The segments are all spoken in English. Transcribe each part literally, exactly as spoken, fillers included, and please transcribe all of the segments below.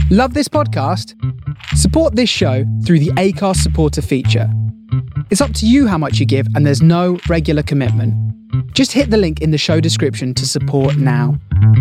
Love this podcast? Support this show through the Acast supporter feature. It's up to you how much you give, and there's no regular commitment. Just hit the link in the show description to support now.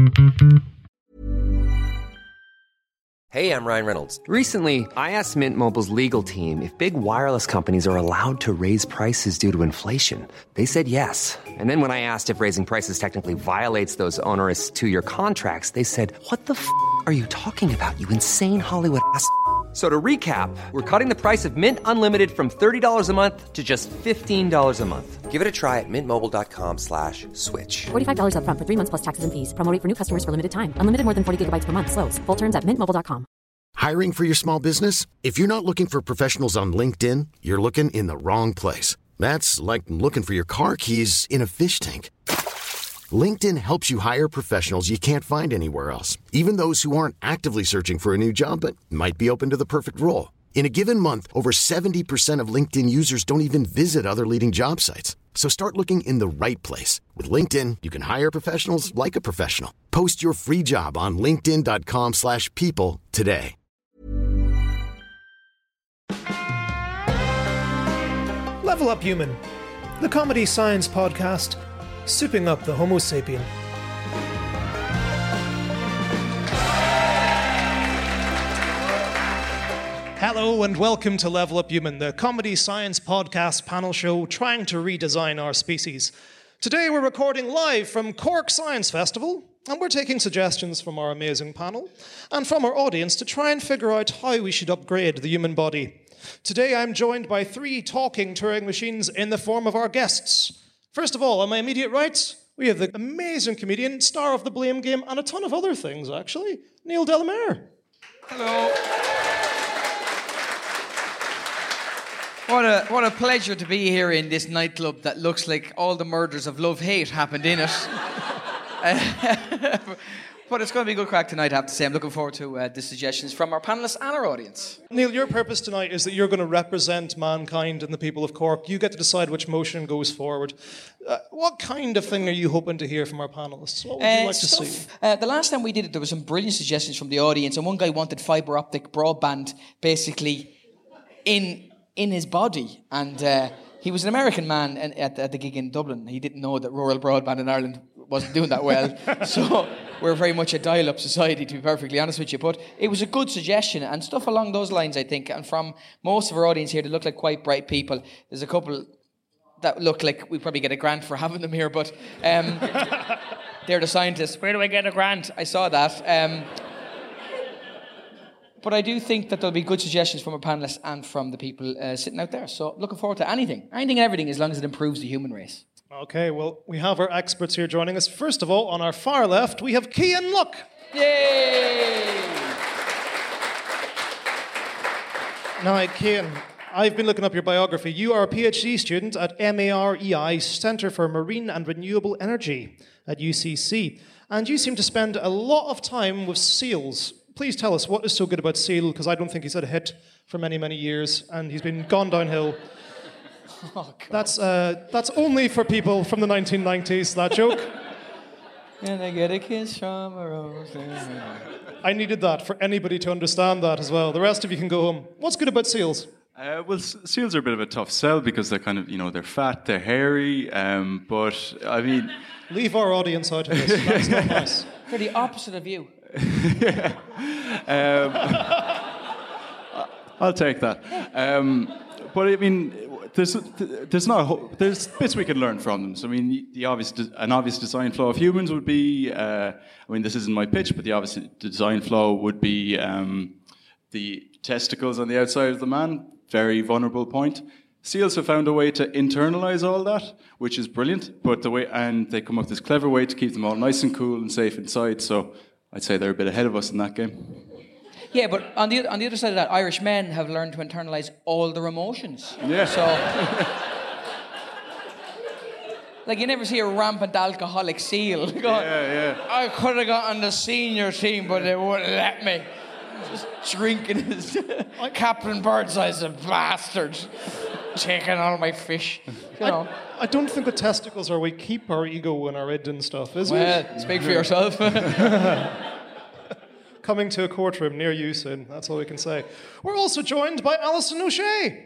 Hey, I'm Ryan Reynolds. Recently, I asked Mint Mobile's legal team if big wireless companies are allowed to raise prices due to inflation. They said yes. And then when I asked if raising prices technically violates those onerous two-year contracts, they said, "What the f*** are you talking about, you insane Hollywood ass f- So to recap, we're cutting the price of Mint Unlimited from thirty dollars a month to just fifteen dollars a month. Give it a try at mintmobile.com slash switch. forty-five dollars up front for three months plus taxes and fees. Promo rate for new customers for limited time. Unlimited more than forty gigabytes per month. Slows full terms at mint mobile dot com. Hiring for your small business? If you're not looking for professionals on LinkedIn, you're looking in the wrong place. That's like looking for your car keys in a fish tank. LinkedIn helps you hire professionals you can't find anywhere else, even those who aren't actively searching for a new job but might be open to the perfect role. In a given month, over seventy percent of LinkedIn users don't even visit other leading job sites. So start looking in the right place. With LinkedIn, you can hire professionals like a professional. Post your free job on linkedin.com slash people today. Level Up Human, the comedy science podcast, souping up the Homo sapien. Hello and welcome to Level Up Human, the comedy science podcast panel show trying to redesign our species. Today we're recording live from Cork Science Festival, and we're taking suggestions from our amazing panel and from our audience to try and figure out how we should upgrade the human body. Today I'm joined by three talking Turing machines in the form of our guests. First of all, on my immediate right, we have the amazing comedian, star of The Blame Game, and a ton of other things, actually, Neil Delamere. Hello. What a what a pleasure to be here in this nightclub that looks like all the murders of love-hate happened in it. uh, but it's going to be a good crack tonight, I have to say. I'm looking forward to uh, the suggestions from our panellists and our audience. Neil, your purpose tonight is that you're going to represent mankind and the people of Cork. You get to decide which motion goes forward. Uh, what kind of thing are you hoping to hear from our panellists? What would you Uh, like to stuff- see? Uh, the last time we did it, there were some brilliant suggestions from the audience, and one guy wanted fibre optic broadband, basically, in in his body. And uh, he was an American man and at, the, at the gig in Dublin. He didn't know that rural broadband in Ireland wasn't doing that well. So we're very much a dial-up society, to be perfectly honest with you. But it was a good suggestion and stuff along those lines, I think. And from most of our audience here, they look like quite bright people. There's a couple that look like we probably get a grant for having them here, but um, they're the scientists. Where do I get a grant? I saw that. Um, But I do think that there'll be good suggestions from our panellists and from the people uh, sitting out there. So looking forward to anything, anything and everything, as long as it improves the human race. Okay, well, we have our experts here joining us. First of all, on our far left, we have Cian Luck. Yay! Now, Cian, I've been looking up your biography. You are a PhD student at MAREI, Centre for Marine and Renewable Energy at U C C. And you seem to spend a lot of time with seals. Please tell us, what is so good about Seal? Because I don't think he's had a hit for many, many years, and he's been gone downhill. Oh, God. That's uh, that's only for people from the nineteen nineties, that joke. Can I get a kiss from a rose? I needed that for anybody to understand that as well. The rest of you can go home. What's good about seals? Uh, well, s- seals are a bit of a tough sell because they're kind of, you know, they're fat, they're hairy, um, but, I mean... Leave our audience out of this. That's not nice. They're the opposite of you. yeah. um, I'll take that. Um, but I mean, there's there's not a whole, there's bits we can learn from them. So I mean, the obvious an obvious design flaw of humans would be. Uh, I mean, this isn't my pitch, but the obvious design flaw would be um, the testicles on the outside of the man. Very vulnerable point. Seals have found a way to internalize all that, which is brilliant. But the way and they come up with this clever way to keep them all nice and cool and safe inside. So I'd say they're a bit ahead of us in that game. Yeah, but on the on the other side of that, Irish men have learned to internalise all their emotions. Yeah. So, like, you never see a rampant alcoholic seal going, Yeah, yeah. I could have got on the senior team, but they wouldn't let me. Just drinking his Captain Birdseye's a bastard. Taking all my fish. You know. I, I don't think the testicles are where we keep our ego and our id and stuff, is Well, it? speak for yourself. coming to a courtroom near you soon. That's all we can say. We're also joined by Alison O'Shea.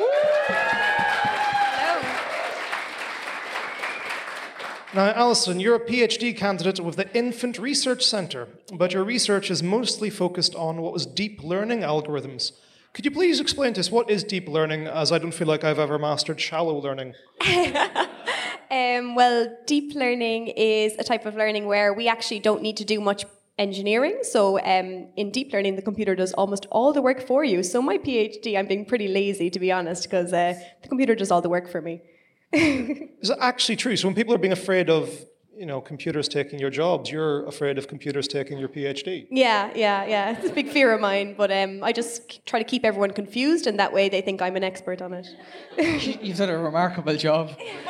Now, Alison, you're a PhD candidate with the Infant Research Centre, but your research is mostly focused on what was deep learning algorithms. Could you please explain to us what is deep learning, as I don't feel like I've ever mastered shallow learning? um, well, deep learning is a type of learning where we actually don't need to do much engineering. So um, in deep learning, the computer does almost all the work for you. So my PhD, I'm being pretty lazy, to be honest, because uh, the computer does all the work for me. Is it actually true? So when people are being afraid of, you know, computers taking your jobs, you're afraid of computers taking your PhD? Yeah, yeah, yeah. It's a big fear of mine, but um, I just try to keep everyone confused, and that way they think I'm an expert on it. You've done a remarkable job.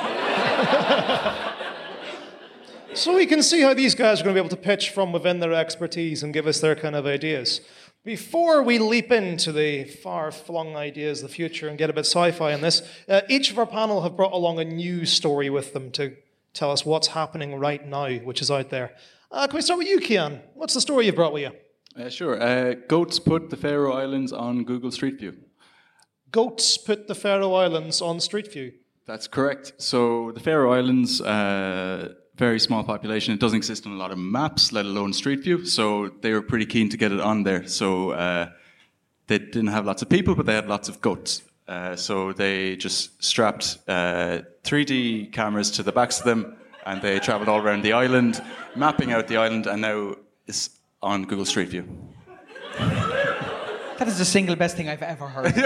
So we can see how these guys are going to be able to pitch from within their expertise and give us their kind of ideas. Before we leap into the far-flung ideas of the future and get a bit sci-fi in this, uh, each of our panel have brought along a news story with them to tell us what's happening right now, which is out there. Uh, can we start with you, Cian? What's the story you've brought with you? Uh, sure. Uh, goats put the Faroe Islands on Google Street View. Goats put the Faroe Islands on Street View. That's correct. So the Faroe Islands, uh, very small population. It doesn't exist on a lot of maps, let alone Street View. So they were pretty keen to get it on there. So uh, they didn't have lots of people, but they had lots of goats. Uh, so they just strapped uh, three D cameras to the backs of them, and they travelled all around the island, mapping out the island, and now it's on Google Street View. That is the single best thing I've ever heard.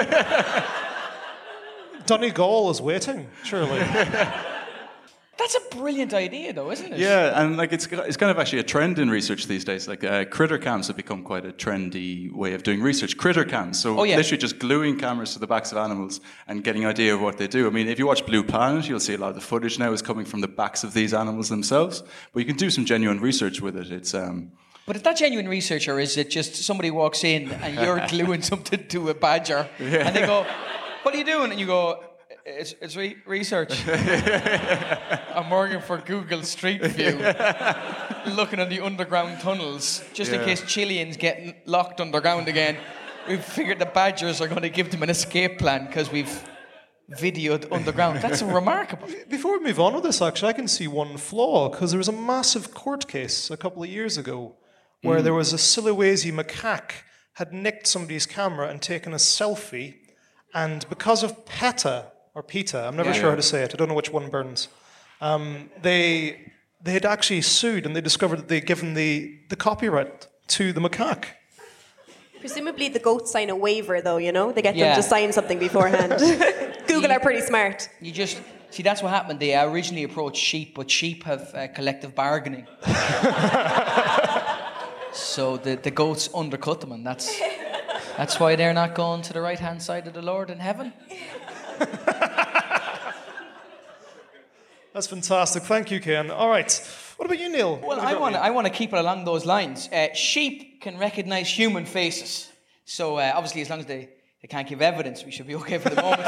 Donegal is waiting, surely. That's a brilliant idea, though, isn't it? Yeah, and like it's it's kind of actually a trend in research these days. Like uh, critter cams have become quite a trendy way of doing research. Critter cams, so oh, yeah. literally just gluing cameras to the backs of animals and getting an idea of what they do. I mean, if you watch Blue Planet, you'll see a lot of the footage now is coming from the backs of these animals themselves. But you can do some genuine research with it. It's um. But is that genuine research, or is it just somebody walks in and you're gluing something to a badger, yeah. and they go, "What are you doing?" And you go, It's, it's re- research. I'm working for Google Street View, looking at the underground tunnels, just yeah. in case Chileans get locked underground again. We've figured the badgers are going to give them an escape plan because we've videoed underground. That's remarkable. Before we move on with this, actually, I can see one flaw, because there was a massive court case a couple of years ago where mm. there was a Sulawesi macaque had nicked somebody's camera and taken a selfie, and because of PETA, or PETA, I'm never yeah, sure yeah. how to say it, I don't know which one burns. Um, they they had actually sued, and they discovered that they'd given the, the copyright to the macaque. Presumably the goats sign a waiver, though, you know? They get yeah. them to sign something beforehand. Google you, are pretty smart. You just, see, that's what happened. They originally approached sheep, but sheep have uh, collective bargaining. So the, the goats undercut them, and that's, that's why they're not going to the right-hand side of the Lord in heaven. That's fantastic. Thank you, Cian. All right. What about you, Neil? Well, I want to I want to keep it along those lines. Uh, sheep can recognize human faces. So uh, obviously, as long as they, they can't give evidence, we should be okay for the moment.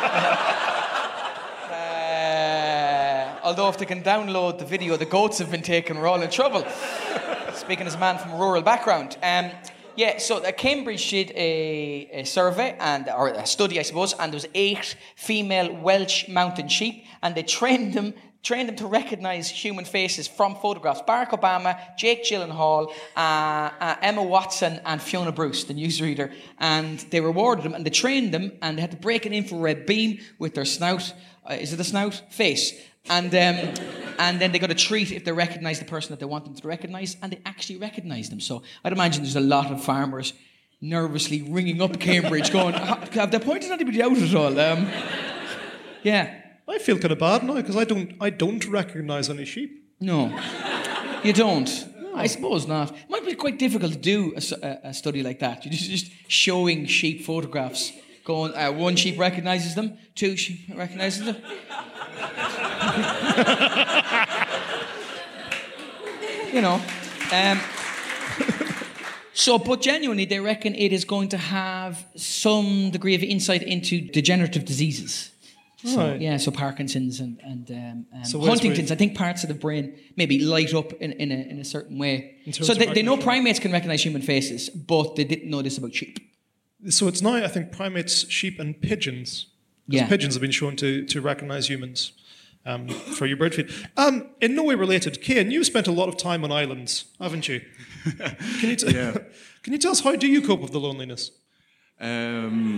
uh, although if they can download the video, the goats have been taken, we're all in trouble. Speaking as a man from a rural background. Um, Yeah, so uh, Cambridge did a, a survey, and or a study, I suppose, and there was eight female Welsh mountain sheep, and they trained them trained them to recognise human faces from photographs. Barack Obama, Jake Gyllenhaal, uh, uh, Emma Watson, and Fiona Bruce, the newsreader, and they rewarded them, and they trained them, and they had to break an infrared beam with their snout. Uh, is it a snout? Face. And um, and then they got a treat if they recognise the person that they want them to recognise, and they actually recognise them. So I'd imagine there's a lot of farmers nervously ringing up Cambridge going, have they pointed anybody out at all? Um, yeah. I feel kind of bad now, because I don't, I don't recognise any sheep. No, you don't. No. I suppose not. It might be quite difficult to do a, a, a study like that. You're just, just showing sheep photographs, going, uh, one sheep recognises them, two sheep recognises them. You know. Um, so, but genuinely, they reckon it is going to have some degree of insight into degenerative diseases. So, Right. yeah, so Parkinson's and, and um, um, So where's Huntington's, where- I think parts of the brain maybe light up in, in, a, in a certain way. In terms So of they, they know recognition. primates can recognize human faces, but they didn't know this about sheep. So it's now, I think, primates, sheep, and pigeons. 'Cause Yeah. pigeons have been shown to, to recognize humans um, for your bird feed. Um, in no way related, Cian, you've spent a lot of time on islands, haven't you? Can you, t- Yeah. can you tell us, how do you cope with the loneliness? Um,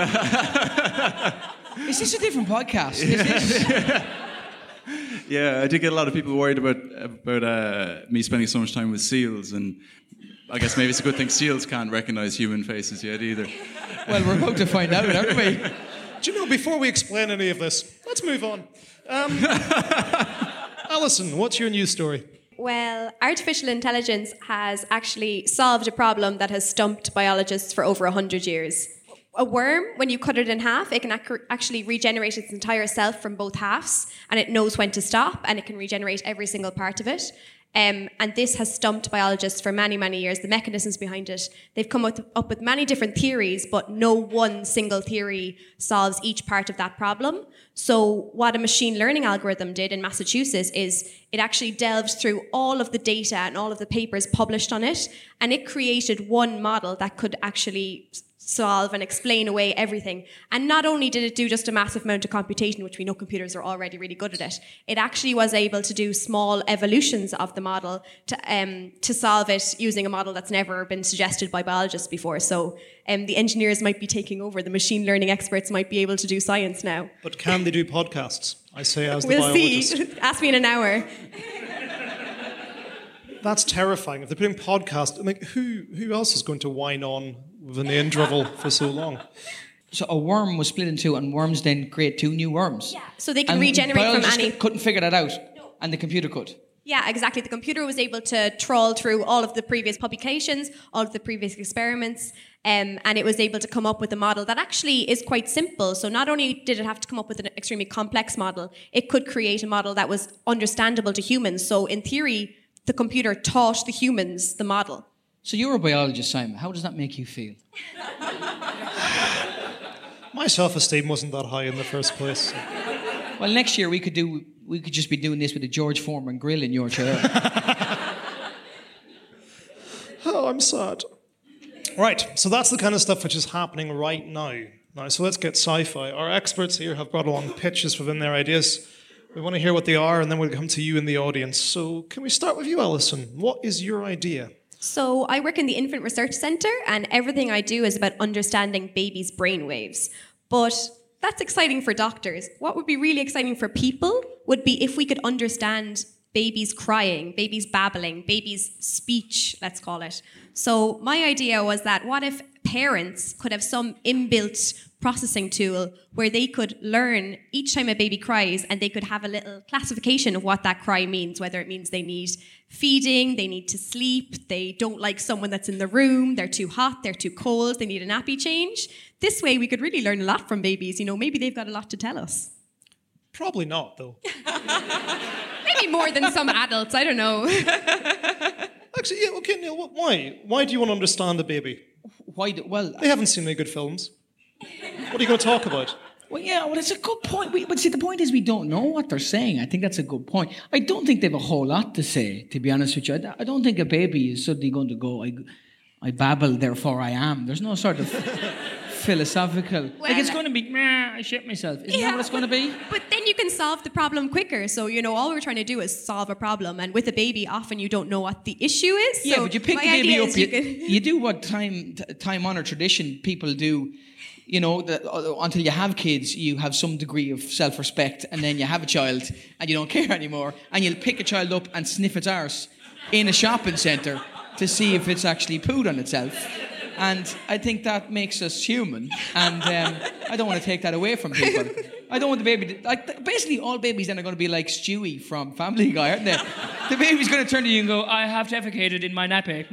Is this a different podcast? Is this... yeah, I did get a lot of people worried about about uh, me spending so much time with seals, and I guess maybe it's a good thing seals can't recognize human faces yet either. Well, we're about to find out, aren't we? Do you know, before we explain any of this, let's move on. Um, Alison, what's your news story? Well, artificial intelligence has actually solved a problem that has stumped biologists for over one hundred years. A worm, when you cut it in half, it can ac- actually regenerate its entire self from both halves, and it knows when to stop, and it can regenerate every single part of it. Um, and this has stumped biologists for many, many years, the mechanisms behind it. They've come up, up with many different theories, but no one single theory solves each part of that problem. So what a machine learning algorithm did in Massachusetts is it actually delved through all of the data and all of the papers published on it, and it created one model that could actually solve and explain away everything. And not only did it do just a massive amount of computation, which we know computers are already really good at it, it actually was able to do small evolutions of the model to um, to solve it using a model that's never been suggested by biologists before. So um, the engineers might be taking over. The machine learning experts might be able to do science now. But can they do podcasts? I say as the We'll biologist. see. Ask me in an hour. That's terrifying. If they're putting podcasts, like who who else is going to whine on with an name drivel for so long? So a worm was split in two, and worms then create two new worms. Yeah. So they can And regenerate from biologists any... cou- couldn't figure that out, and the computer could. Yeah, exactly. The computer was able to trawl through all of the previous publications, all of the previous experiments, um, and it was able to come up with a model that actually is quite simple. So not only did it have to come up with an extremely complex model, it could create a model that was understandable to humans. So in theory, the computer taught the humans the model. So you're a biologist, Simon. How does that make you feel? My self-esteem wasn't that high in the first place. so- Well, next year we could do. We could just be doing this with a George Foreman grill in your chair. Oh, I'm sad. Right, so that's the kind of stuff which is happening right now. Now, so let's get sci-fi. Our experts here have brought along pitches within their ideas. We want to hear what they are, and then we'll come to you in the audience. So can we start with you, Alison? What is your idea? So I work in the Infant Research Centre, and everything I do is about understanding babies' brainwaves. But that's exciting for doctors. What would be really exciting for people would be if we could understand babies crying, babies babbling, babies' speech, let's call it. So my idea was that what if parents could have some inbuilt processing tool where they could learn each time a baby cries, and they could have a little classification of what that cry means, whether it means they need feeding, they need to sleep, they don't like someone that's in the room, they're too hot, they're too cold, they need a nappy change. This way we could really learn a lot from babies. You know, maybe they've got a lot to tell us. Probably not, though. Maybe more than some adults, I don't know. Actually, yeah, okay, Neil, what, why? Why do you want to understand a baby? Why? Do, well, They haven't seen any good films. What are you going to talk about? well, yeah. Well, it's a good point. We, but see, the point is we don't know what they're saying. I think that's a good point. I don't think they have a whole lot to say. To be honest with you, I, I don't think a baby is suddenly going to go. I, I babble, therefore I am. There's no sort of philosophical. like it's Well, going to be. Meh, I shit myself. Isn't that what it's going to be? But then you can solve the problem quicker. So, you know, all we're trying to do is solve a problem. And with a baby, often you don't know what the issue is. Yeah, so but you pick my the baby idea up. is You, you can- you do what time t- time honored tradition people do. You know, that, uh, until you have kids, you have some degree of self respect, and then you have a child, and you don't care anymore, and you'll pick a child up and sniff its arse in a shopping centre to see if it's actually pooed on itself. And I think that makes us human, and um, I don't want to take that away from people. I don't want the baby to, like, th- basically all babies then are going to be like Stewie from Family Guy, aren't they? The baby's going to turn to you and go, I have defecated in my nappy.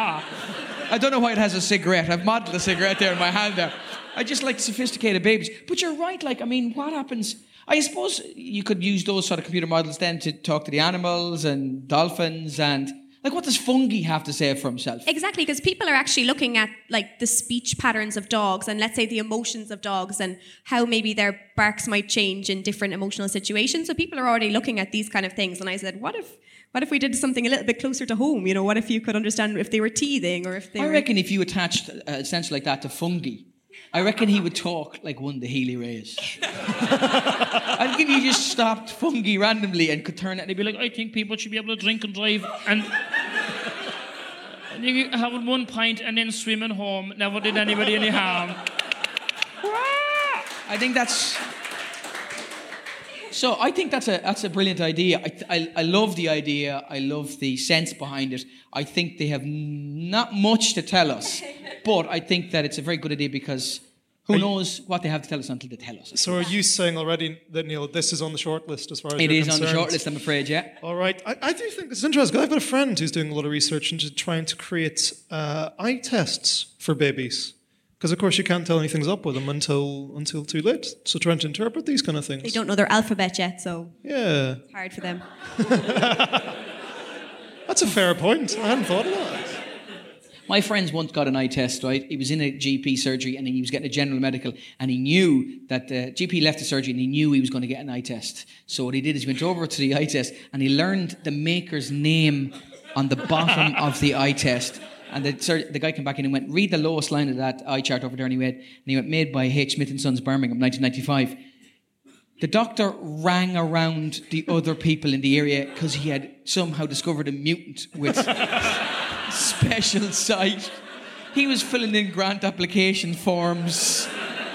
I don't know why it has a cigarette. I've modelled a cigarette there in my hand there. I just like sophisticated babies. But you're right, like, I mean, what happens? I suppose you could use those sort of computer models then to talk to the animals and dolphins and... Like, what does fungi have to say for himself? Exactly, because people are actually looking at like the speech patterns of dogs and let's say the emotions of dogs and how maybe their barks might change in different emotional situations. So people are already looking at these kind of things. And I said, what if what if we did something a little bit closer to home? You know, what if you could understand if they were teething or if they I were... reckon if you attached a sense like that to fungi, I reckon he would talk like one of the Healy Rays. I think if you just stopped fungi randomly and could turn it, they'd be like, I think people should be able to drink and drive and, and you have one pint and then swimming home. Never did anybody any harm. I think that's... So I think that's a that's a brilliant idea. I, I I love the idea. I love the sense behind it. I think they have not much to tell us, but I think that it's a very good idea because who are knows what they have to tell us until they tell us. So are you saying already that, Neil, this is on the short list as far as it you're is concerned? on the short list, I'm afraid, yeah. All right. I, I do think this is interesting. I've got a friend who's doing a lot of research into trying to create uh, eye tests for babies. Because, of course, you can't tell anything's up with them until until too late. So trying to interpret these kind of things. They don't know their alphabet yet, so yeah, it's hard for them. That's a fair point. I hadn't thought of that. My friends once got an eye test, right? He was in a G P surgery and he was getting a general medical and he knew that the G P left the surgery and he knew he was going to get an eye test. So what he did is he went over to the eye test and he learned the maker's name on the bottom of the eye test. And the, sir, the guy came back in and went, read the lowest line of that eye chart over there. And he, read, and he went, made by H. Smith and Sons, Birmingham, nineteen ninety-five. The doctor rang around the other people in the area because he had somehow discovered a mutant with special sight. He was filling in grant application forms.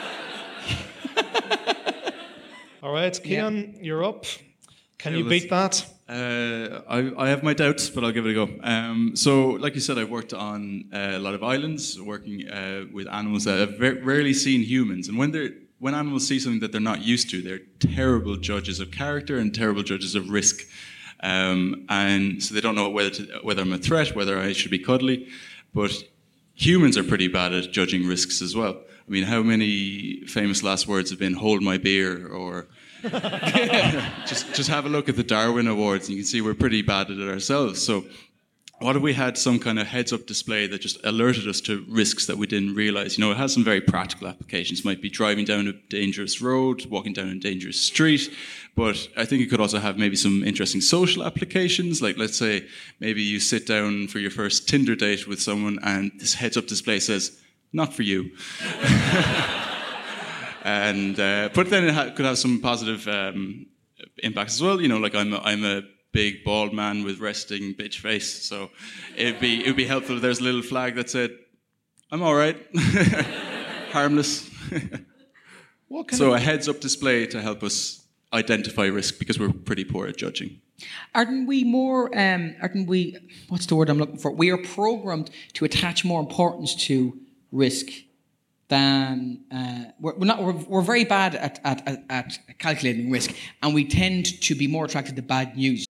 All right, Cian, yeah. You're up. Can yeah, you beat that? Uh, I, I have my doubts, but I'll give it a go. Um, so, like you said, I've worked on uh, a lot of islands, working uh, with animals that have very, rarely seen humans. And when they're when animals see something that they're not used to, they're terrible judges of character and terrible judges of risk. Um, and so they don't know whether to, whether I'm a threat, whether I should be cuddly. But humans are pretty bad at judging risks as well. I mean, how many famous last words have been "hold my beer" or just just have a look at the Darwin Awards and you can see we're pretty bad at it ourselves. So what if we had some kind of heads-up display that just alerted us to risks that we didn't realize? You know, it has some very practical applications. It might be driving down a dangerous road, walking down a dangerous street, but I think it could also have maybe some interesting social applications. Like, let's say maybe you sit down for your first Tinder date with someone and this heads-up display says, "Not for you." And uh, but then it ha- could have some positive um, impacts as well. You know, like I'm a, I'm a big bald man with resting bitch face, so it'd be it'd be helpful if there's a little flag that said, "I'm all right, harmless." So a heads-up display to help us identify risk because we're pretty poor at judging. Aren't we more? Um, aren't we? What's the word I'm looking for? We are programmed to attach more importance to risk than uh, we're, we're not. We're, we're very bad at, at, at, at calculating risk, and we tend to be more attracted to bad news.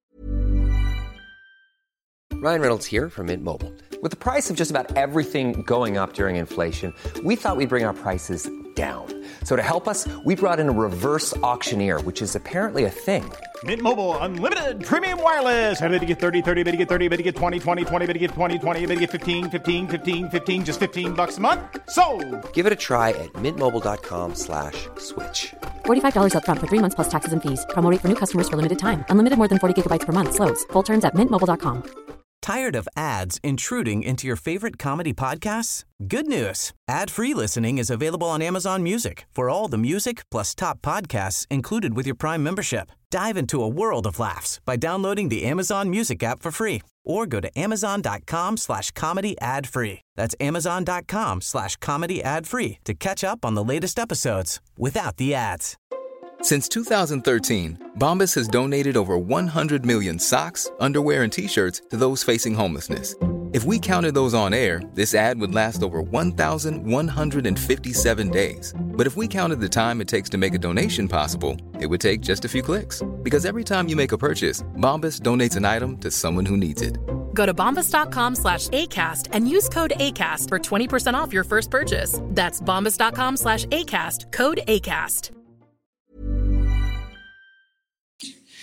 Ryan Reynolds here from Mint Mobile. With the price of just about everything going up during inflation, we thought we'd bring our prices down. So to help us, we brought in a reverse auctioneer, which is apparently a thing. Mint Mobile Unlimited Premium Wireless. How to get thirty, thirty, how to get thirty, how to get twenty, twenty, twenty, how to get twenty, twenty, how to get fifteen, fifteen, fifteen, fifteen, just fifteen bucks a month? Sold! Give it a try at mintmobile.com slash switch. forty-five dollars up front for three months plus taxes and fees. Promo rate for new customers for limited time. Unlimited more than forty gigabytes per month. Slows full terms at mint mobile dot com. Tired of ads intruding into your favorite comedy podcasts? Good news. Ad-free listening is available on Amazon Music for all the music plus top podcasts included with your Prime membership. Dive into a world of laughs by downloading the Amazon Music app for free or go to amazon.com slash comedy ad free. That's amazon.com slash comedy ad free to catch up on the latest episodes without the ads. Since two thousand thirteen, Bombas has donated over one hundred million socks, underwear, and T-shirts to those facing homelessness. If we counted those on air, this ad would last over one thousand one hundred fifty-seven days. But if we counted the time it takes to make a donation possible, it would take just a few clicks. Because every time you make a purchase, Bombas donates an item to someone who needs it. Go to bombas.com slash ACAST and use code ACAST for twenty percent off your first purchase. That's bombas.com slash ACAST, code ACAST.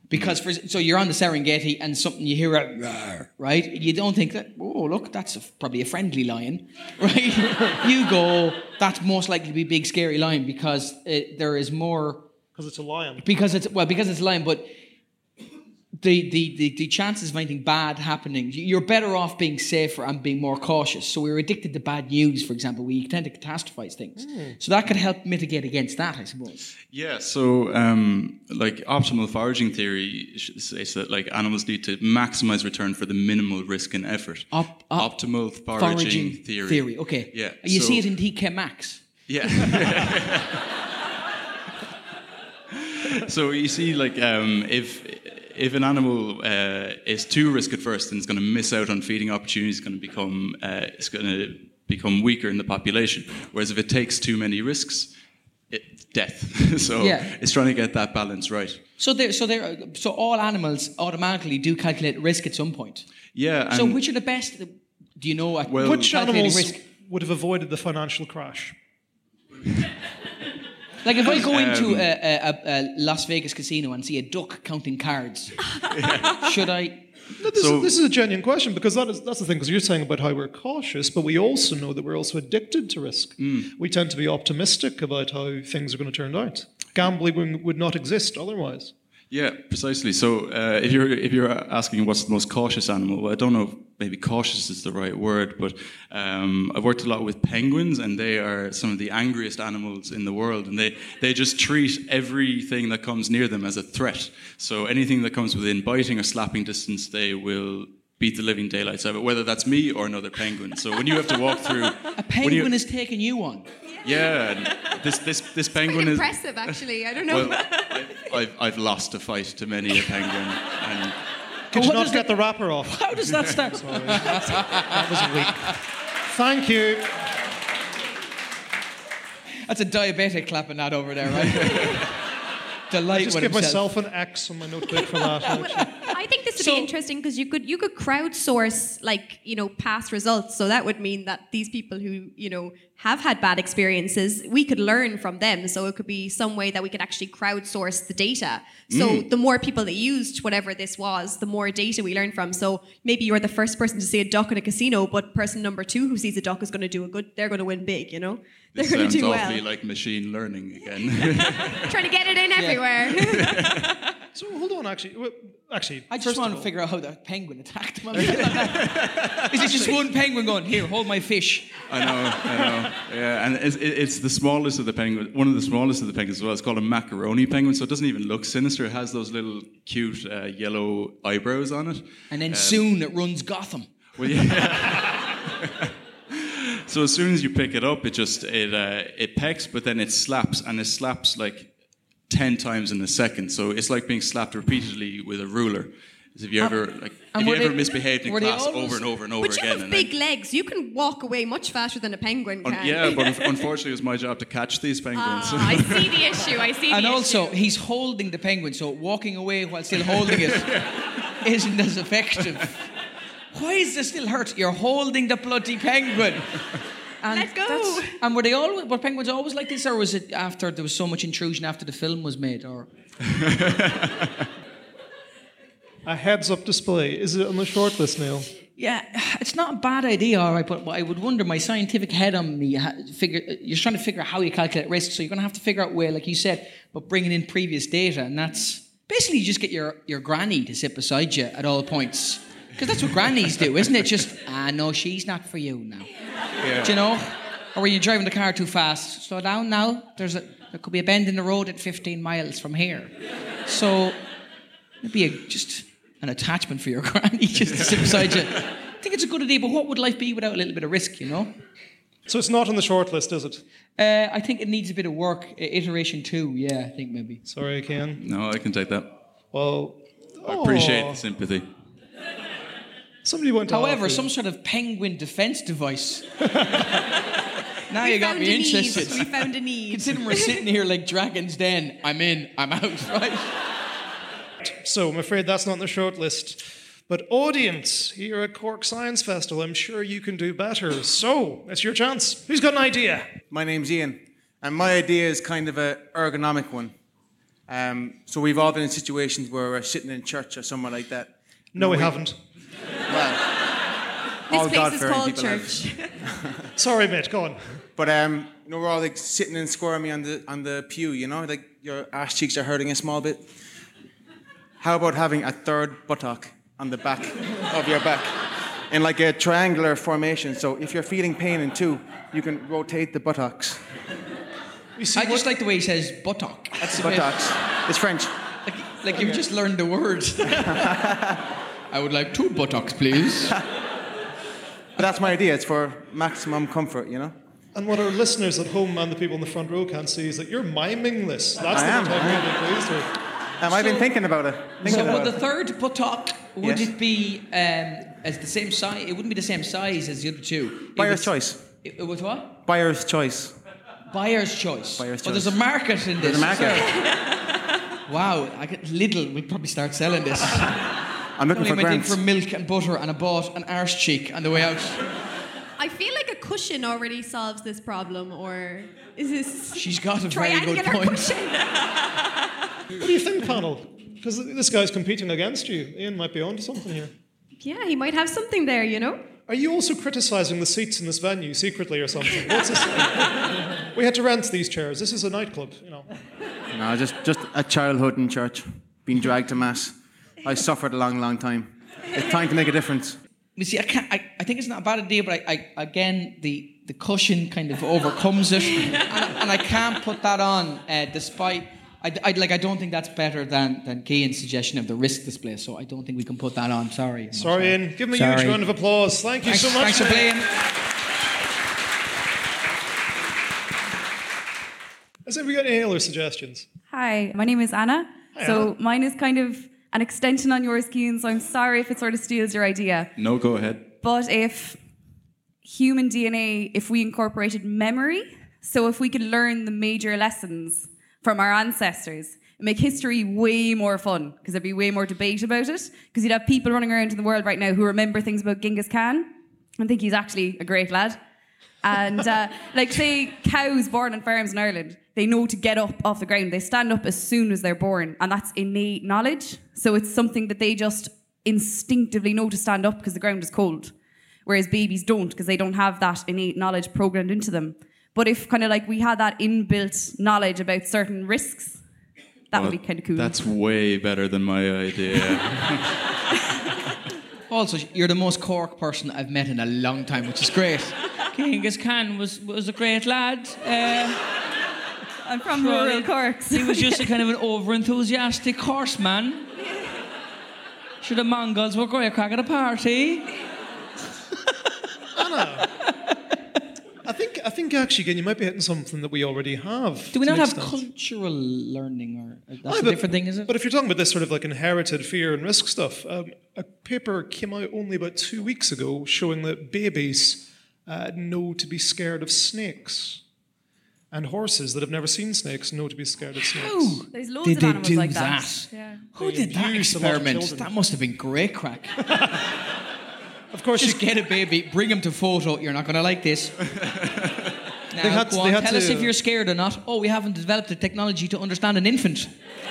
Because for, so you're on the Serengeti and something you hear a roar, right? You don't think that, oh, look, that's a, probably a friendly lion, right? You go, that's most likely to be a big scary lion because it, there is more. Because it's a lion. Because it's well, because it's a lion, but the, the the the chances of anything bad happening, you're better off being safer and being more cautious. So we're addicted to bad news, for example. We tend to catastrophize things. Mm. So that could help mitigate against that, I suppose. Yeah. So, um, like optimal foraging theory says that like animals need to maximize return for the minimal risk and effort. Op, op, optimal foraging, foraging theory. Theory. Okay. Yeah. You so, see it in T K Maxx. Yeah. So you see, like, um, if if an animal uh, is too risk adverse, then it's going to miss out on feeding opportunities. It's going to become uh, it's going to become weaker in the population. Whereas if it takes too many risks, it, death. So yeah. It's trying to get that balance right. So there, so there, so all animals automatically do calculate risk at some point. Yeah. So which are the best? Do you know? At well, which animals risk? would have avoided the financial crash? Like if I go into um, a, a, a Las Vegas casino and see a duck counting cards, yeah. should I? No, this, so, is, this is a genuine question because that is, that's the thing, because you're saying about how we're cautious, but we also know that we're also addicted to risk. Mm. We tend to be optimistic about how things are going to turn out. Gambling would not exist otherwise. Yeah, precisely. So uh, if you're if you're asking what's the most cautious animal, well, I don't know if maybe cautious is the right word, but um, I've worked a lot with penguins, and they are some of the angriest animals in the world, and they, they just treat everything that comes near them as a threat. So anything that comes within biting or slapping distance, they will beat the living daylights out of it, whether that's me or another penguin. So when you have to walk through... A penguin you, is taking you on. Yeah, and this this this penguin it's is impressive. Actually, I don't know. Well, I've, I've I've lost a fight to many a penguin. And could you not get that, the wrapper off? How does that start? Sorry, that was weak. Thank you. That's a diabetic clapping that over there, right? Delight I just with give himself. myself an X on my notebook for that. Actually. I think this would So- be interesting because you could you could crowdsource like you know past results. So that would mean that these people who you know have had bad experiences, we could learn from them. So it could be some way that we could actually crowdsource the data. So Mm. the more people that used whatever this was, the more data we learn from. So maybe you're the first person to see a duck in a casino, but person number two who sees a duck is going to do a good. They're going to win big. You know, they're This going to sounds do awfully well. like machine learning again. Trying to get it in everywhere. So hold on, actually. Well, actually, I just first want of to all- figure out how that penguin attacked him. Is it just one penguin going, here, hold my fish? I know, I know. Yeah, and it's, it's the smallest of the penguins, one of the smallest of the penguins as well. It's called a macaroni penguin, so it doesn't even look sinister. It has those little cute uh, yellow eyebrows on it. And then Um, soon it runs Gotham. Well, yeah. So as soon as you pick it up, it just it uh, it pecks, but then it slaps, and it slaps like ten times in a second. So it's like being slapped repeatedly with a ruler. As if you ever like and if you were ever they- misbehaved in were they class always- over and over and over But you again. have and big then, legs. You can walk away much faster than a penguin Un- can. yeah, but un- unfortunately, it was my job to catch these penguins. Ah, I see the issue. I see And the also, issue. he's holding the penguin, so walking away while still holding it isn't as effective. Why is this still hurt? You're holding the bloody penguin. And Let go. that's- And were they always? Were penguins always like this, or was it after there was so much intrusion after the film was made? Or a heads-up display. Is it on the shortlist, Neil? yeah, it's not a bad idea, all right. But I would wonder. My scientific head on me ha- figure. You're trying to figure out how you calculate risk, so you're going to have to figure out where, like you said, but bringing in previous data, and that's basically you just get your your granny to sit beside you at all points. Because that's what grannies do, isn't it? Just, ah, no, she's not for you now. Yeah. Do you know? Or when you're driving the car too fast, slow down now. There's a there could be a bend in the road at fifteen miles from here. So it'd be a, just an attachment for your granny just to sit beside you. I think it's a good idea, but what would life be without a little bit of risk, you know? So it's not on the shortlist, is it? Uh, I think it needs a bit of work. I- iteration two, yeah, I think maybe. Sorry, Ken. No, I can take that. Well, I appreciate Aw. the sympathy. Somebody went to However, offer- some sort of penguin defense device. Now We you got found me a need. interested. We found a need. Considering we're sitting here like Dragon's Den, I'm in, I'm out, right? So I'm afraid that's not on the shortlist. But audience, here at Cork Science Festival, I'm sure you can do better. So, it's your chance. Who's got an idea? My name's Ian, and my idea is kind of an ergonomic one. Um, so we've all been in situations where we're sitting in church or somewhere like that. No, we, we haven't. Well, this all place is God-fearing called people church. have. Sorry, mate, go on. But um, you know, we're all like sitting and squirmy on the on the pew. You know, like your ass cheeks are hurting a small bit. How about having a third buttock on the back of your back in like a triangular formation? So if you're feeling pain in two, you can rotate the buttocks. I just like the way he says buttock. That's the buttocks. It's French. Like, like you've just learned the word. I would like two buttocks, please. But that's my idea. It's for maximum comfort, you know? And what our listeners at home and the people in the front row can't see is that you're miming this. That's I the am, type I of am. pleased with. Um, I've been thinking about it. Thinking So, about but the it. third buttock, would Yes. it be um, as the same size? It wouldn't be the same size as the other two. It Buyer's would- choice. It, it was what? Buyer's choice. Buyer's choice. Buyer's Oh, there's choice. a market in this. There's a market. is there? Wow, I get Lidl. We'd probably start selling this. I'm looking Only for went in grants. for milk and butter, and I bought an arse cheek on the way out. I feel like a cushion already solves this problem, or is this She's got a very good triangular point. cushion? What do you think, panel? Because this guy's competing against you. Ian might be onto something here. Yeah, he might have something there, you know? Are you also criticising the seats in this venue secretly or something? What's this? We had to rent these chairs. This is a nightclub, you know. No, just just a childhood in church, being dragged to mass. I suffered a long, long time. It's time to make a difference. You see, I can't. I, I think it's not a bad idea, but I, I again the the cushion kind of overcomes it, and, and I can't put that on uh, despite. I, I like. I don't think that's better than than Cian's suggestion of the risk display. So I don't think we can put that on. Sorry. I'm Sorry, Ian. Give him a Sorry. huge round of applause. Thank you Thanks, so much. thanks for mate. playing. Has anybody got any other suggestions? Hi, my name is Anna. Hi, so Anna. mine is kind of an extension on yours, Cian, so I'm sorry if it sort of steals your idea. No, go ahead. But if human D N A, if we incorporated memory, so if we could learn the major lessons from our ancestors, it'd make history way more fun, because there'd be way more debate about it, because you'd have people running around in the world right now who remember things about Genghis Khan and think he's actually a great lad. And uh, like, say, cows born on farms in Ireland, they know to get up off the ground. They stand up as soon as they're born, and that's innate knowledge. So it's something that they just instinctively know to stand up because the ground is cold. Whereas babies don't, because they don't have that innate knowledge programmed into them. But if kind of like we had that inbuilt knowledge about certain risks, that Well, would be kind of cool. That's way better than my idea. Also, you're the most Cork person I've met in a long time, which is great. Genghis Khan was was a great lad. Uh, I'm from Well, rural he- Cork. He was just a kind of an over-enthusiastic horseman. Sure, the Mongols were great crack at a party. Anna. I think I think actually, again, you might be hitting something that we already have. Do we to not an have extent. cultural learning, or that's Aye, a but- different thing, is it? But if you're talking about this sort of like inherited fear and risk stuff, um, a paper came out only about two weeks ago showing that babies uh, know to be scared of snakes. And horses that have never seen snakes know to be scared of snakes. How There's loads did of they animals do like that? that. Yeah. Who They did that abused a lot of experiment? children. That must have been great crack. Of course, Just get a baby, bring him to photo. You're not going to like this. Now, They had to- go they on, had tell us to- if you're scared or not. Oh, we haven't developed the technology to understand an infant.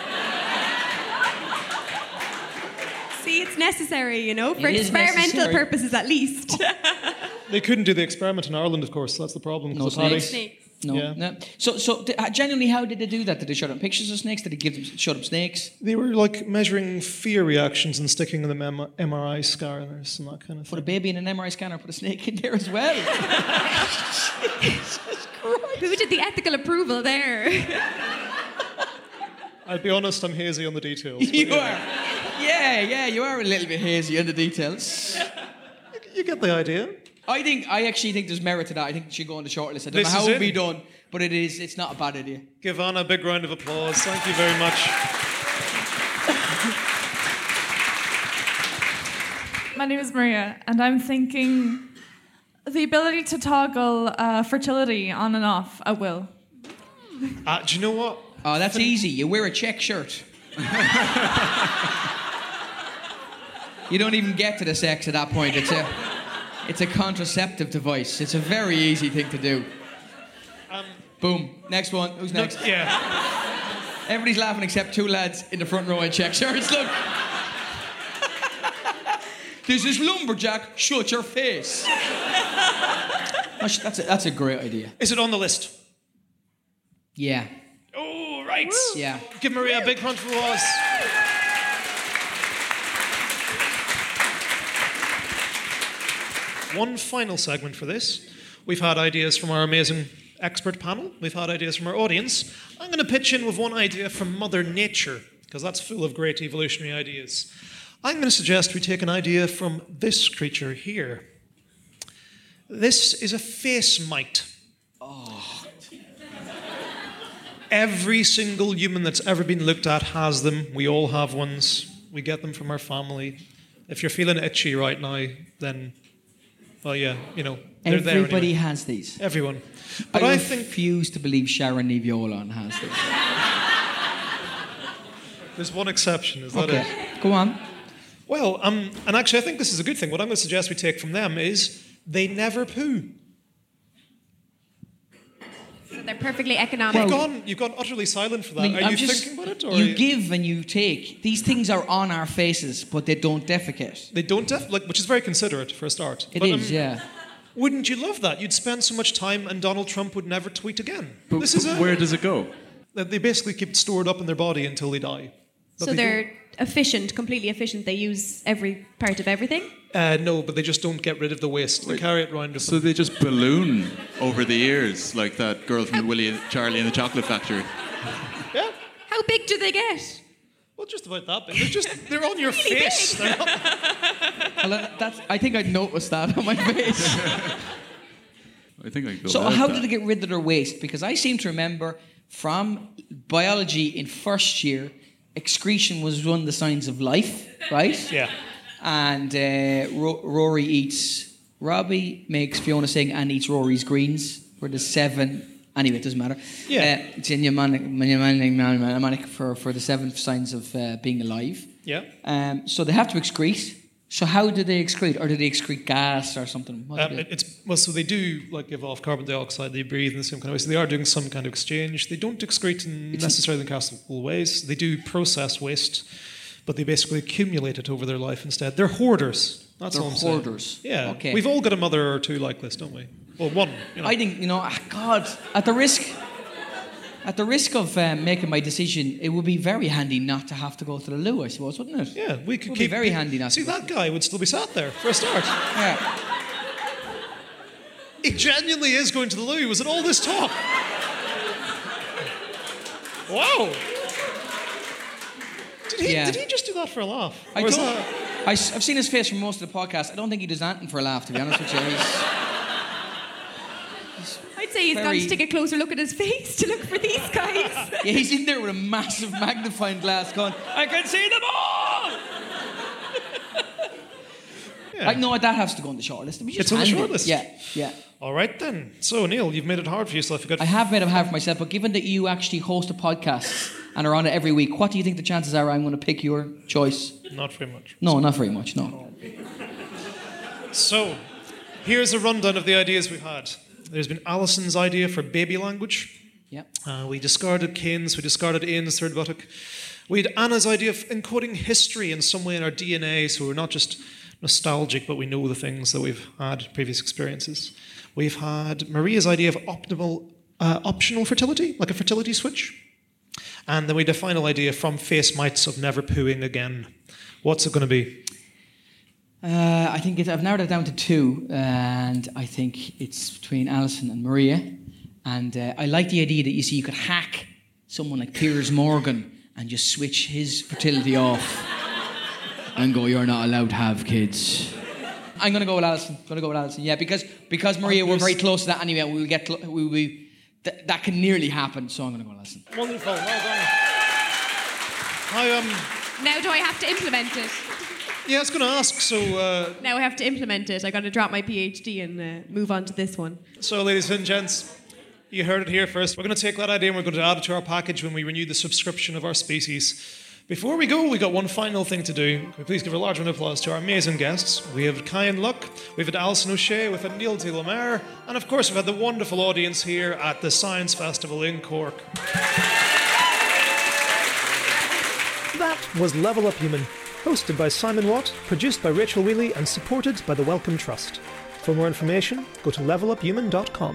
See, it's necessary, you know, for It is experimental necessary. purposes at least. they couldn't do the experiment in Ireland, of course. That's the problem. 'cause No of Paddy. snakes. No, Yeah. no. So, so d- uh, genuinely, how did they do that? Did they show them pictures of snakes? Did they give them show them snakes? They were like measuring fear reactions and sticking them in M R I scanners and that kind of Put a thing. baby in an M R I scanner, put a snake in there as well. Who did the ethical approval there? I'll be honest, I'm hazy on the details. but You yeah. are, yeah, yeah, you are a little bit hazy on the details. You get the idea. I think, I actually think there's merit to that. I think it should go on the shortlist. I don't This know how is it would be it. done, but it is. It's not a bad idea. Give Anna a big round of applause. Thank you very much. My name is Maria, and I'm thinking the ability to toggle uh, fertility on and off at will. Uh, do you know what? Oh, that's easy. You wear a check shirt. You don't even get to the sex at that point. It's a, it's a contraceptive device. It's a very easy thing to do. Um, Boom. Next one. Who's no, next? yeah. Everybody's laughing except two lads in the front row in check shirts. Look. This is lumberjack. Shut your face. That's a, that's a great idea. Is it on the list? Yeah. Oh, right. Yeah. Give Maria a big round of applause. One final segment for this. We've had ideas from our amazing expert panel. We've had ideas from our audience. I'm going to pitch in with one idea from Mother Nature, because that's full of great evolutionary ideas. I'm going to suggest we take an idea from this creature here. This is a face mite. Oh. Every single human that's ever been looked at has them. We all have ones. We get them from our family. If you're feeling itchy right now, then, well, yeah, you know, they're there Everybody anyway. has these. Everyone. But I, I refuse to believe Sharon Neviolan has these. There's one exception, is that Okay, it? go on. Well, um, and actually I think this is a good thing. What I'm going to suggest we take from them is they never poo. So they're perfectly economic. You've gone, you've gone utterly silent for that. I mean, Are I'm you just- thinking about it? Or You are you- give and you take. These things are on our faces, but they don't defecate. They don't, def- like, which is very considerate for a start. It But, is, um, yeah. Wouldn't you love that? You'd spend so much time and Donald Trump would never tweet again. But, this is a, where does it go? that They basically keep it stored up in their body until they die. But So they they're efficient, completely efficient. They use every part of everything. Uh, no, but they just don't get rid of the waste. They carry it around with So them. they just balloon over the ears, like that girl from Willie and Charlie and the Chocolate Factory. Yeah. How big do they get? Well, just about that big. They're just, they're on your face. They're not... Well, that- that's, I think I'd noticed that on my face. I think I go. So without how that. did they get rid of their waste? Because I seem to remember from biology in first year, excretion was one of the signs of life, right? Yeah. And uh, Ro- Rory eats, Robbie makes Fiona sing and eats Rory's greens. We're the seven. Anyway, it doesn't matter. Yeah. Uh, it's in mnemonic, mnemonic, mnemonic for, for the seven signs of uh, being alive. Yeah. Um, so they have to excrete. So how do they excrete? Or do they excrete gas or something? What Um, do they- it's well, so they do like give off carbon dioxide. They breathe in the same kind of way. So they are doing some kind of exchange. They don't excrete in necessarily in classical ways. They do process waste, but they basically accumulate it over their life instead. They're hoarders. That's They're all I'm saying. hoarders. Yeah. Okay. We've all got a mother or two like this, don't we? Well, one. You know. I think, you know, ah, God, at the risk, at the risk of um, making my decision, it would be very handy not to have to go to the loo, I suppose, wouldn't it? Yeah, we could It would keep be very handy not See, to go that guy would still be sat there for a start. Yeah. He genuinely is going to the loo. Was it all this talk? Wow. Did he, Yeah. did he just do that for a laugh? I Or is don't, that- I, have seen his face for most of the podcast. I don't think he does anything for a laugh, to be honest with you. He's, I'd say he's gone Very- to take a closer look at his face to look for these guys. yeah, he's in there with a massive magnifying glass going, I can see them all! Yeah. I know that has to go on the shortlist. We just It's on the hand it. shortlist? Yeah, yeah. All right then. So Neil, you've made it hard for yourself. You got I have made it hard for myself, but given that you actually host a podcast and are on it every week, what do you think the chances are I'm going to pick your choice? not very much. No, not very much, no. So, here's a rundown of the ideas we've had. There's been Alison's idea for baby language. Yeah. Uh, we discarded Kane's. We discarded Ian's third buttock. We had Anna's idea of encoding history in some way in our D N A, so we're not just nostalgic, but we know the things that we've had, previous experiences. We've had Maria's idea of optimal, uh, optional fertility, like a fertility switch. And then we had a final idea from face mites of never pooing again. What's it going to be? Uh, I think it, I've narrowed it down to two, and I think it's between Alison and Maria. And uh, I like the idea that you see you could hack someone like Piers Morgan and just switch his fertility off and go, you're not allowed to have kids. I'm going to go with Alison. I'm going to go with Alison, yeah, because because Maria, we're very close to that anyway. We will get cl- we, we th- that can nearly happen, so I'm going to go with Alison. Wonderful, well done. I um. Now do I have to implement it? Yeah, I was going to ask. So, uh, Now I have to implement it. I got to drop my PhD and uh, move on to this one. so, ladies and gents, you heard it here first. We're going to take that idea and we're going to add it to our package when we renew the subscription of our species. Before we go, we got one final thing to do. Can we please give a large round of applause to our amazing guests. We have Kyan Luck, we've had Alison O'Shea, we've had Neil T. Lemare, and of course we've had the wonderful audience here at the Science Festival in Cork. was Level Up Human, hosted by Simon Watt, produced by Rachel Wheely, and supported by the Wellcome Trust. For more information, go to level up human dot com.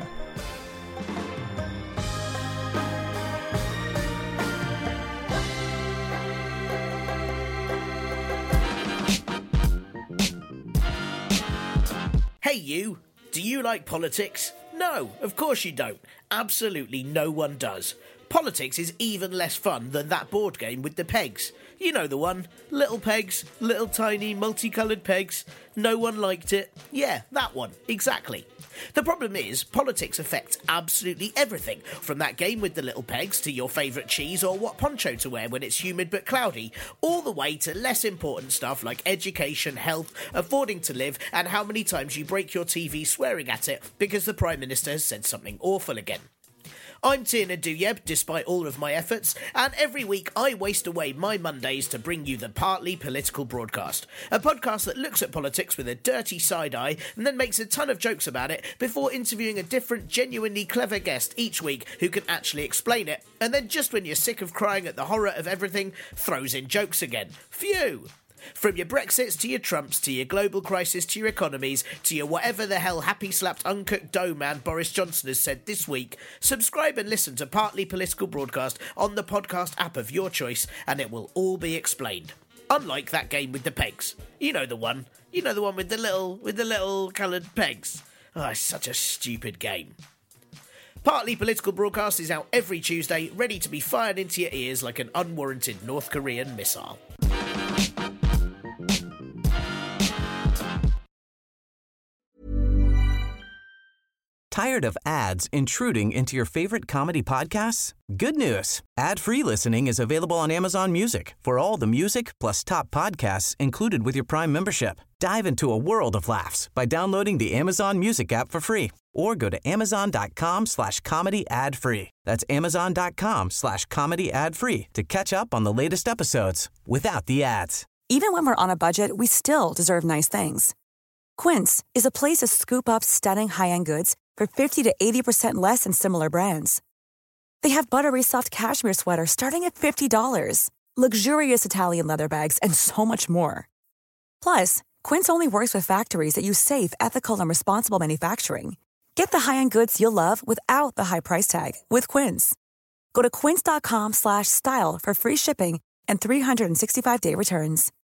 Hey you, do you like politics? No, of course you don't. Absolutely no one does. Politics is even less fun than that board game with the pegs. You know the one. Little pegs, little tiny multicoloured pegs. No one liked it. Yeah, that one. Exactly. The problem is, politics affects absolutely everything, from that game with the little pegs to your favourite cheese or what poncho to wear when it's humid but cloudy, all the way to less important stuff like education, health, affording to live, and how many times you break your T V swearing at it because the Prime Minister has said something awful again. I'm Tierna Duyeb, despite all of my efforts, and every week I waste away my Mondays to bring you the Partly Political Broadcast, a podcast that looks at politics with a dirty side eye and then makes a ton of jokes about it before interviewing a different, genuinely clever guest each week who can actually explain it, and then just when you're sick of crying at the horror of everything, throws in jokes again. Phew! From your Brexits to your Trumps to your global crisis to your economies to your whatever the hell happy-slapped uncooked dough man Boris Johnson has said this week, subscribe and listen to Partly Political Broadcast on the podcast app of your choice and it will all be explained. Unlike that game with the pegs. You know the one. You know the one with the little, with the little coloured pegs. Oh, it's such a stupid game. Partly Political Broadcast is out every Tuesday, ready to be fired into your ears like an unwarranted North Korean missile. Tired of ads intruding into your favorite comedy podcasts? Good news. Ad-free listening is available on Amazon Music for all the music plus top podcasts included with your Prime membership. Dive into a world of laughs by downloading the Amazon Music app for free or go to amazon.com slash comedy ad free. That's amazon.com slash comedy ad free to catch up on the latest episodes without the ads. Even when we're on a budget, we still deserve nice things. Quince is a place to scoop up stunning high-end goods for fifty to eighty percent less than similar brands. They have buttery soft cashmere sweaters starting at fifty dollars, luxurious Italian leather bags, and so much more. Plus, Quince only works with factories that use safe, ethical, and responsible manufacturing. Get the high-end goods you'll love without the high price tag with Quince. Go to quince.com slash style for free shipping and three sixty-five day returns.